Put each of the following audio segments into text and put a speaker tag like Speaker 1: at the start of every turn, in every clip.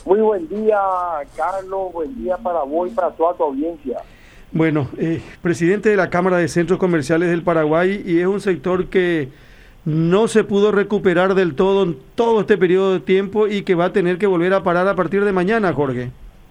Speaker 1: Muy buen día, Carlos, buen día para vos y para toda tu audiencia.
Speaker 2: Bueno, presidente de la Cámara de Centros Comerciales del Paraguay, y es un sector que no se pudo recuperar del todo en todo este periodo de tiempo y que va a tener que volver a parar a partir de mañana, Jorge.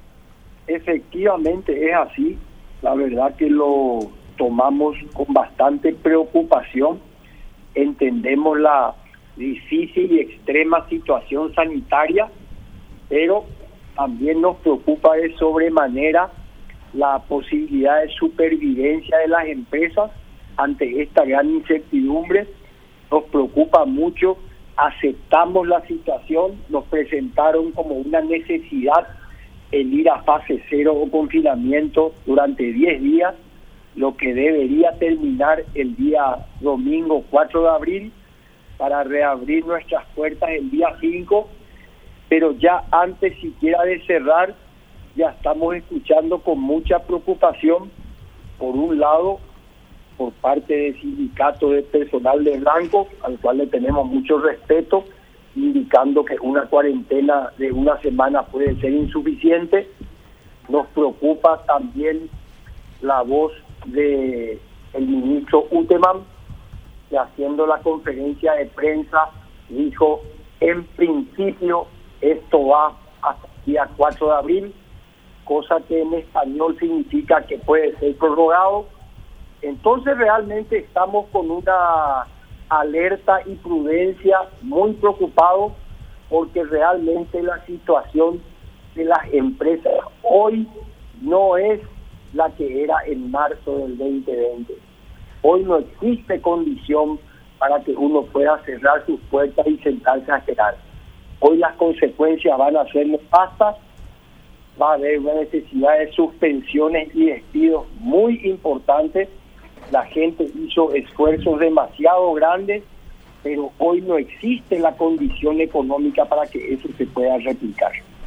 Speaker 1: Efectivamente es así, la verdad que lo tomamos con bastante preocupación, entendemos la difícil y extrema situación sanitaria, pero también nos preocupa de sobremanera la posibilidad de supervivencia de las empresas ante esta gran incertidumbre. Nos preocupa mucho, aceptamos la situación, nos presentaron como una necesidad el ir a fase 0 o confinamiento durante 10 días, lo que debería terminar el día domingo 4 de abril para reabrir nuestras puertas el día 5, pero ya antes siquiera de cerrar, ya estamos escuchando con mucha preocupación, por un lado, por parte del sindicato de personal de blanco, al cual le tenemos mucho respeto, indicando que una cuarentena de una semana puede ser insuficiente. Nos preocupa también la voz del ministro Uteman, que haciendo la conferencia de prensa dijo, en principio esto va hasta el día 4 de abril, cosa que en español significa que puede ser prorrogado. Entonces realmente estamos con una alerta y prudencia, muy preocupados, porque realmente la situación de las empresas hoy no es la que era en marzo del 2020. Hoy no existe condición para que uno pueda cerrar sus puertas y sentarse a esperar. Hoy las consecuencias van a ser nefastas, va a haber una necesidad de suspensiones y despidos muy importantes. La gente hizo esfuerzos demasiado grandes, pero hoy no existe la condición económica para que eso se pueda replicar.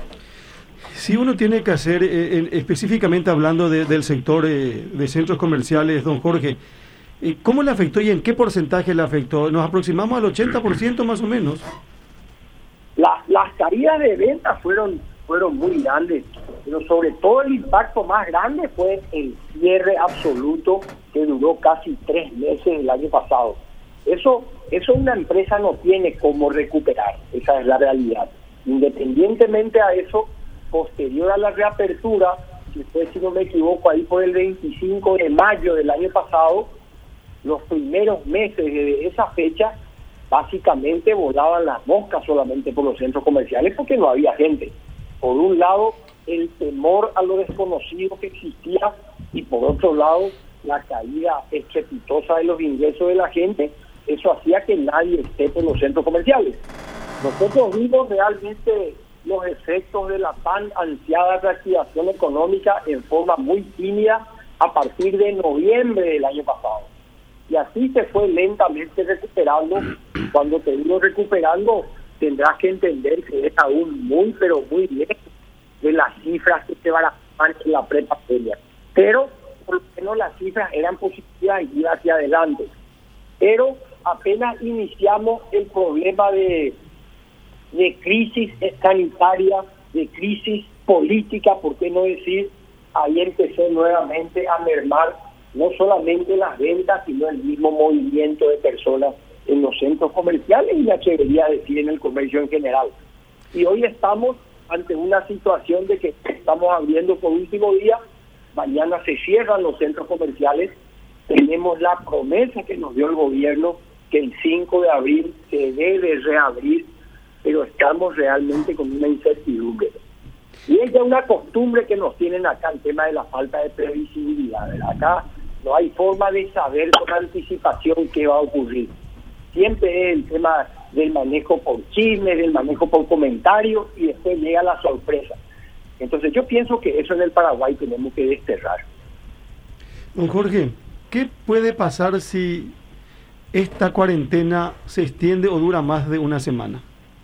Speaker 2: Si uno tiene que hacer, específicamente hablando del sector de centros comerciales, don Jorge, ¿cómo le afectó y en qué porcentaje le afectó? Nos aproximamos al 80% más o menos.
Speaker 1: Las caídas de ventas fueron muy grandes, pero sobre todo el impacto más grande fue el cierre absoluto que duró casi 3 meses el año pasado. Eso una empresa no tiene cómo recuperar, esa es la realidad. Independientemente a eso, posterior a la reapertura, si no me equivoco, ahí por el 25 de mayo del año pasado, los primeros meses de esa fecha, básicamente volaban las moscas solamente por los centros comerciales porque no había gente. Por un lado, el temor a lo desconocido que existía, y por otro lado, la caída estrepitosa de los ingresos de la gente. Eso hacía que nadie esté por los centros comerciales. Nosotros vimos realmente los efectos de la tan ansiada reactivación económica en forma muy tímida a partir de noviembre del año pasado. Y así se fue lentamente recuperando. Cuando te digo recuperando, tendrás que entender que es aún muy, pero muy lejos de las cifras que se barajaban en la prepandemia. Pero por lo menos las cifras eran positivas y iba hacia adelante. Pero apenas iniciamos el problema de crisis sanitaria, de crisis política, por qué no decir, ahí empezó nuevamente a mermar no solamente las ventas, sino el mismo movimiento de personas en los centros comerciales y me atrevería a decir en el comercio en general. Y hoy estamos ante una situación de que estamos abriendo por último día, mañana se cierran los centros comerciales, tenemos la promesa que nos dio el gobierno que el 5 de abril se debe reabrir, pero estamos realmente con una incertidumbre. Y es ya una costumbre que nos tienen acá el tema de la falta de previsibilidad, ¿verdad? Acá no hay forma de saber con anticipación qué va a ocurrir. Siempre es el tema del manejo por chismes, del manejo por comentarios y después llega la sorpresa. Entonces yo pienso que eso en el Paraguay tenemos que desterrar.
Speaker 2: Don Jorge, ¿qué puede pasar si esta cuarentena se extiende o dura más de una semana?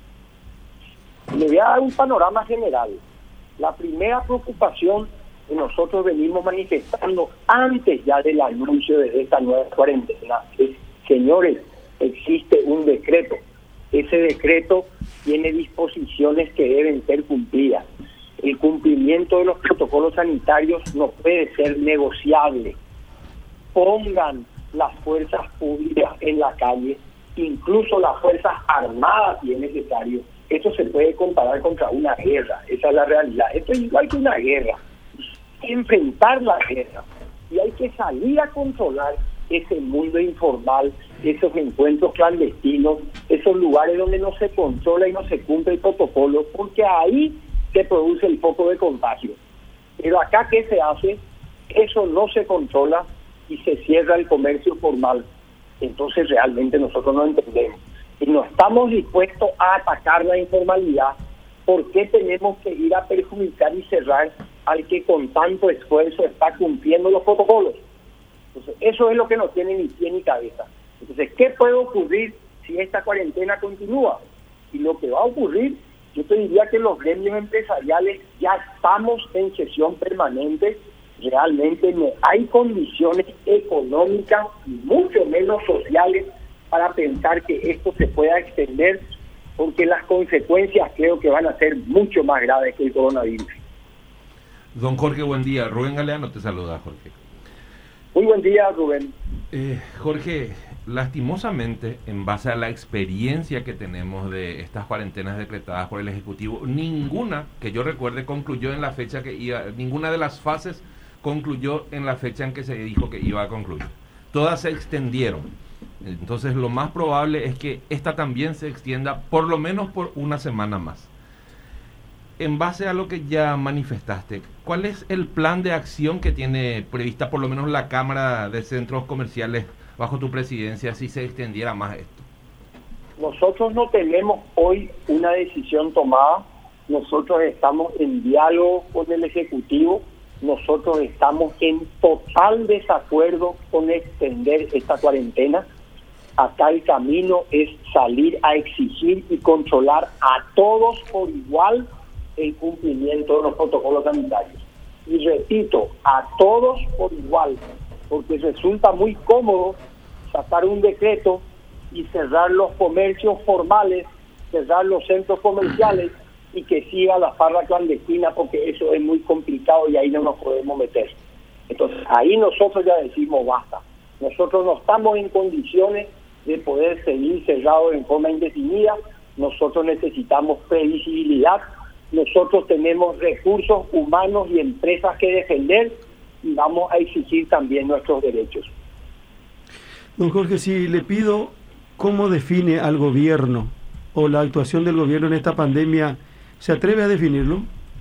Speaker 1: Le voy a dar un panorama general. La primera preocupación que nosotros venimos manifestando antes ya del anuncio de esta nueva cuarentena es, señores, existe un decreto. Ese decreto tiene disposiciones que deben ser cumplidas. cumplimiento de los protocolos sanitarios no puede ser negociable. Pongan las fuerzas públicas en la calle, incluso las fuerzas armadas si es necesario. Esto se puede comparar contra una guerra, esa es la realidad. Esto es igual que una guerra. Hay que enfrentar la guerra y hay que salir a controlar ese mundo informal, esos encuentros clandestinos, esos lugares donde no se controla y no se cumple el protocolo, porque ahí se produce el foco de contagio. Pero acá, ¿qué se hace? Eso no se controla y se cierra el comercio formal. Entonces realmente nosotros no entendemos. Y no estamos dispuestos a atacar la informalidad. ¿Por qué tenemos que ir a perjudicar y cerrar al que con tanto esfuerzo está cumpliendo los protocolos? Entonces, eso es lo que no tiene ni pie ni cabeza. Entonces, ¿qué puede ocurrir si esta cuarentena continúa? Y lo que va a ocurrir, yo te diría que los gremios empresariales ya estamos en sesión permanente. Realmente no hay condiciones económicas y mucho menos sociales para pensar que esto se pueda extender, porque las consecuencias creo que van a ser mucho más graves que el coronavirus.
Speaker 3: Don Jorge, buen día. Rubén Galeano te saluda, Jorge.
Speaker 1: Muy buen día, Rubén.
Speaker 3: Jorge, lastimosamente, en base a la experiencia que tenemos de estas cuarentenas decretadas por el Ejecutivo, ninguna que yo recuerde concluyó en la fecha que iba, ninguna de las fases concluyó en la fecha en que se dijo que iba a concluir. Todas se extendieron. Entonces, lo más probable es que esta también se extienda por lo menos por una semana más. En base a lo que ya manifestaste, ¿cuál es el plan de acción que tiene prevista por lo menos la Cámara de Centros Comerciales bajo tu presidencia si se extendiera más esto?
Speaker 1: Nosotros no tenemos hoy una decisión tomada. Nosotros estamos en diálogo con el Ejecutivo. Nosotros estamos en total desacuerdo con extender esta cuarentena. Acá el camino es salir a exigir y controlar a todos por igual el cumplimiento de los protocolos sanitarios. Y repito, a todos por igual, porque resulta muy cómodo sacar un decreto y cerrar los comercios formales, cerrar los centros comerciales y que siga la farra clandestina, porque eso es muy complicado y ahí no nos podemos meter. Entonces ahí nosotros ya decimos basta. Nosotros no estamos en condiciones de poder seguir cerrados en forma indefinida. Nosotros necesitamos previsibilidad. Nosotros tenemos recursos humanos y empresas que defender y vamos a exigir también nuestros derechos.
Speaker 2: Don Jorge, si le pido cómo define al gobierno o la actuación del gobierno en esta pandemia, ¿se atreve a definirlo?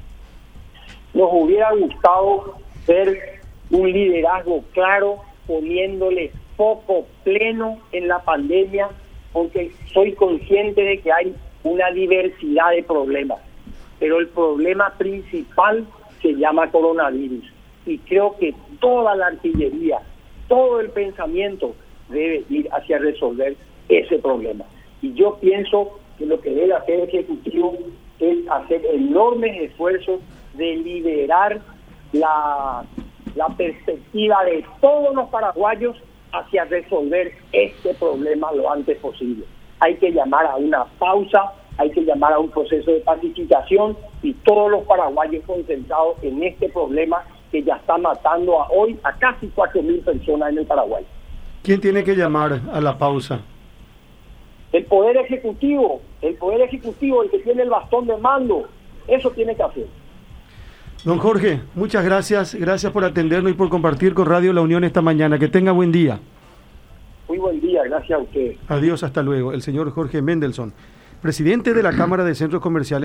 Speaker 1: Nos hubiera gustado ver un liderazgo claro, poniéndole foco pleno en la pandemia, porque soy consciente de que hay una diversidad de problemas. Pero el problema principal se llama coronavirus. Y creo que toda la artillería, todo el pensamiento debe ir hacia resolver ese problema. Y yo pienso que lo que debe hacer el Ejecutivo es hacer enormes esfuerzos de liderar la perspectiva de todos los paraguayos hacia resolver este problema lo antes posible. Hay que llamar a una pausa, hay que llamar a un proceso de pacificación y todos los paraguayos concentrados en este problema que ya está matando hoy a casi 4.000 personas en el Paraguay.
Speaker 2: ¿Quién tiene que llamar a la pausa?
Speaker 1: El Poder Ejecutivo, el que tiene el bastón de mando, eso tiene que hacer.
Speaker 2: Don Jorge, muchas gracias por atendernos y por compartir con Radio La Unión esta mañana. Que tenga buen día.
Speaker 1: Muy buen día, gracias a usted.
Speaker 2: Adiós, hasta luego. El señor Jorge Mendelson, presidente de la Cámara de Centros Comerciales.